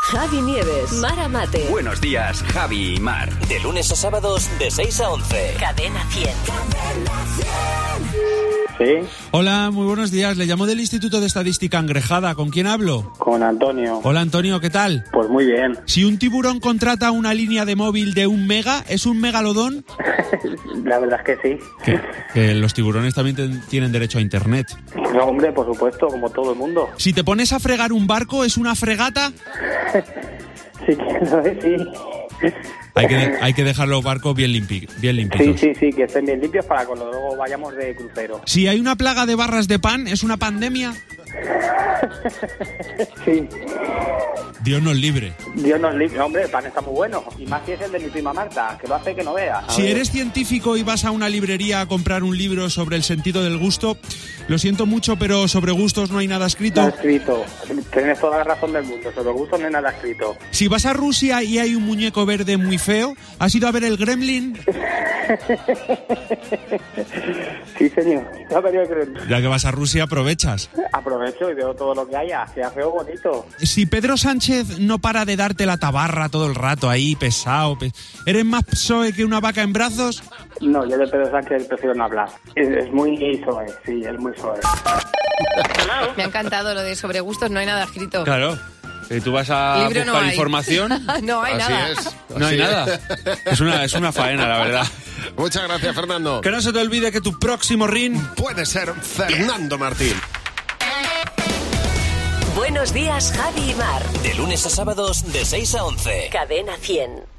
Javi Nieves, Mar Amate. Buenos días, Javi y Mar. De lunes a sábados de 6 a 11. Cadena 100. Sí. Hola, muy buenos días. Le llamo del Instituto de Estadística Engrejada. ¿Con quién hablo? Con Antonio. Hola, Antonio, ¿qué tal? Pues muy bien. Si un tiburón contrata una línea de móvil de 1 mega, ¿es un megalodón? La verdad es que sí. Que los tiburones también tienen derecho a internet. No, hombre, por supuesto, como todo el mundo. Si te pones a fregar un barco, ¿es una fregata? Sí, sí. Hay que dejar los barcos bien limpitos. Sí, que estén bien limpios para cuando luego vayamos de crucero. Si hay una plaga de barras de pan, ¿es una pandemia? Sí. Dios nos libre. Dios nos libre. Hombre, el pan está muy bueno. Y más si es el de mi prima Marta, que lo hace que no vea. Si eres científico y vas a una librería a comprar un libro sobre el sentido del gusto, lo siento mucho, pero sobre gustos no hay nada escrito. Nada escrito. Tienes toda la razón del mundo. Sobre gustos no hay nada escrito. Si vas a Rusia y hay un muñeco verde muy feo, ¿has ido a ver el Gremlin? Sí, señor. Ya que vas a Rusia, aprovechas. Aprovecho y veo todo lo que haya. Sea feo o bonito. Si Pedro Sánchez no para de darte la tabarra todo el rato ahí, pesado, ¿eres más PSOE que una vaca en brazos? No, yo de Pedro Sánchez prefiero no hablar. Es muy PSOE, sí, es muy PSOE. Me ha encantado lo de sobre gustos, no hay nada escrito. Claro. Tú vas a Libro buscar no información. No hay Así nada. No hay nada. Es una faena, la verdad. Muchas gracias, Fernando. Que no se te olvide que tu próximo ring puede ser Fernando Martín. Buenos días, Javi y Mar. De lunes a sábados de 6 a 11. Cadena 100.